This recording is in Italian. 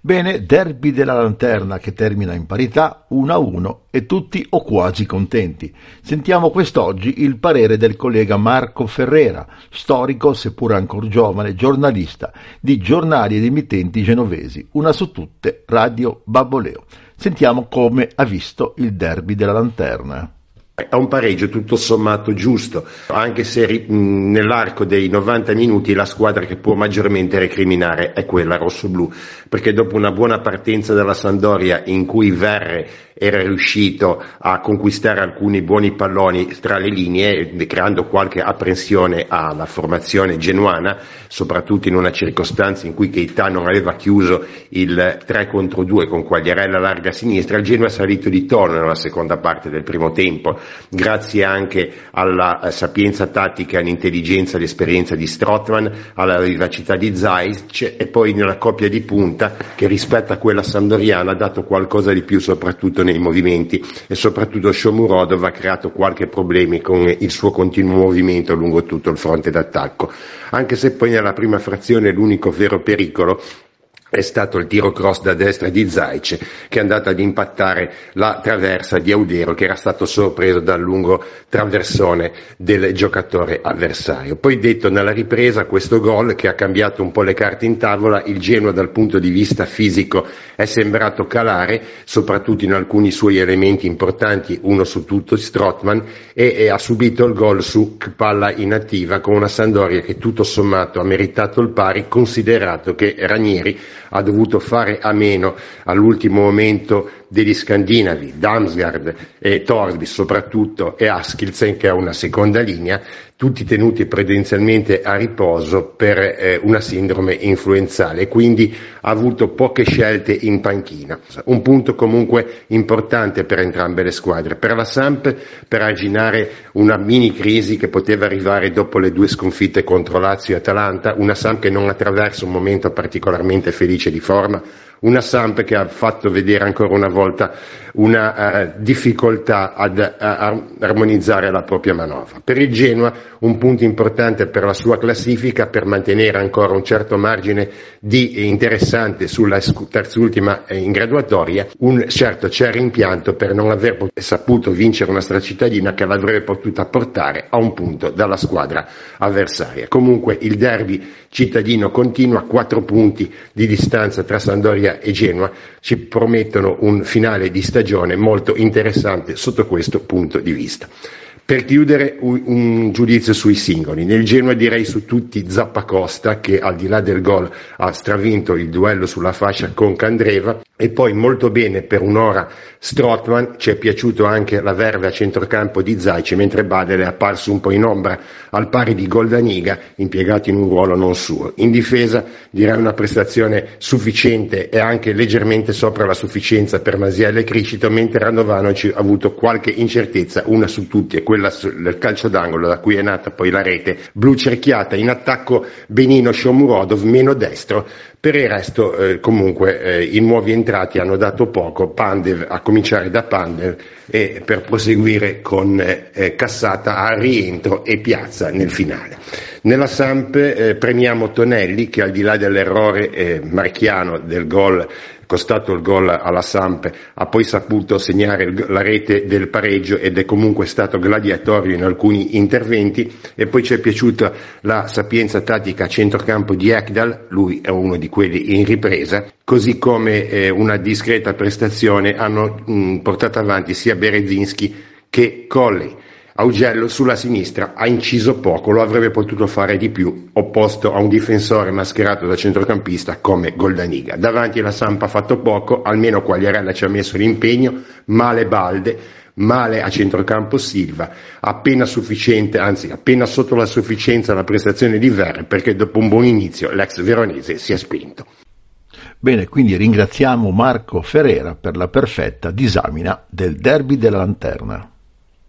Bene, derby della Lanterna che termina in parità 1-1 e tutti o quasi contenti. Sentiamo quest'oggi il parere del collega Marco Ferrera, storico, seppur ancora giovane, giornalista di giornali ed emittenti genovesi, una su tutte, Radio Babboleo. Sentiamo come ha visto il derby della Lanterna. È un pareggio tutto sommato giusto, anche se nell'arco dei 90 minuti la squadra che può maggiormente recriminare è quella rossoblù, perché dopo una buona partenza della Sampdoria in cui Verre era riuscito a conquistare alcuni buoni palloni tra le linee, creando qualche apprensione alla formazione genuana, soprattutto in una circostanza in cui Keita non aveva chiuso il 3 contro 2 con Quagliarella larga a sinistra, il Genoa è salito di tono nella seconda parte del primo tempo, grazie anche alla sapienza tattica, all'intelligenza e all'esperienza di Strootman, alla vivacità di Zajc e poi nella coppia di punta che rispetto a quella sampdoriana ha dato qualcosa di più soprattutto nei movimenti e soprattutto Shomurodov ha creato qualche problemi con il suo continuo movimento lungo tutto il fronte d'attacco, anche se poi nella prima frazione l'unico vero pericolo è stato il tiro cross da destra di Zajc che è andato ad impattare la traversa di Audero che era stato sorpreso dal lungo traversone del giocatore avversario. Poi detto nella ripresa questo gol che ha cambiato un po' le carte in tavola, il Genoa dal punto di vista fisico è sembrato calare soprattutto in alcuni suoi elementi importanti, uno su tutto Strootman e ha subito il gol su palla inattiva con una Sampdoria che tutto sommato ha meritato il pari considerato che Ranieri ha dovuto fare a meno all'ultimo momento degli scandinavi, Damsgaard e Torsby soprattutto e Askildsen che ha una seconda linea, tutti tenuti prudenzialmente a riposo per una sindrome influenzale, quindi ha avuto poche scelte in panchina. Un punto comunque importante per entrambe le squadre, per la Samp per arginare una mini crisi che poteva arrivare dopo le due sconfitte contro Lazio e Atalanta, una Samp che non attraversa un momento particolarmente felice di forma, una Samp che ha fatto vedere ancora una volta una difficoltà ad armonizzare la propria manovra. Per il Genoa un punto importante per la sua classifica, per mantenere ancora un certo margine di interessante sulla terzultima in graduatoria, certo c'è rimpianto per non aver saputo vincere una stracittadina che l'avrebbe potuta portare a un punto dalla squadra avversaria. Comunque il derby cittadino continua, 4 punti di distanza tra Sampdoria e Genoa ci promettono un finale di stagione molto interessante sotto questo punto di vista. Per chiudere un giudizio sui singoli, nel Genoa direi su tutti Zappacosta che al di là del gol ha stravinto il duello sulla fascia con Candreva e poi molto bene per un'ora Strootman, ci è piaciuto anche la verve a centrocampo di Zajc mentre Badel è apparso un po' in ombra al pari di Goldaniga impiegato in un ruolo non suo. In difesa direi una prestazione sufficiente e anche leggermente sopra la sufficienza per Masiello e Criscito, mentre Radovanovic ha avuto qualche incertezza, una su tutti è quella del calcio d'angolo da cui è nata poi la rete blu cerchiata, in attacco benino Shomurodov, meno destro. Per il resto comunque i nuovi entrati hanno dato poco, Pandev a cominciare da Pandev e per proseguire con Cassata al rientro e Piazza nel finale. Nella Samp premiamo Tonelli che al di là dell'errore marchiano del gol costato il gol alla Samp, ha poi saputo segnare la rete del pareggio ed è comunque stato gladiatorio in alcuni interventi e poi ci è piaciuta la sapienza tattica a centrocampo di Ekdal, lui è uno di quelli in ripresa, così come una discreta prestazione hanno portato avanti sia Berezinski che Colley. Augello sulla sinistra ha inciso poco, lo avrebbe potuto fare di più, opposto a un difensore mascherato da centrocampista come Goldaniga. Davanti la Samp ha fatto poco, almeno Quagliarella ci ha messo l'impegno, male Balde, male a centrocampo Silva, appena sufficiente, anzi appena sotto la sufficienza la prestazione di Verre perché dopo un buon inizio l'ex veronese si è spento. Bene, quindi ringraziamo Marco Ferrera per la perfetta disamina del derby della Lanterna.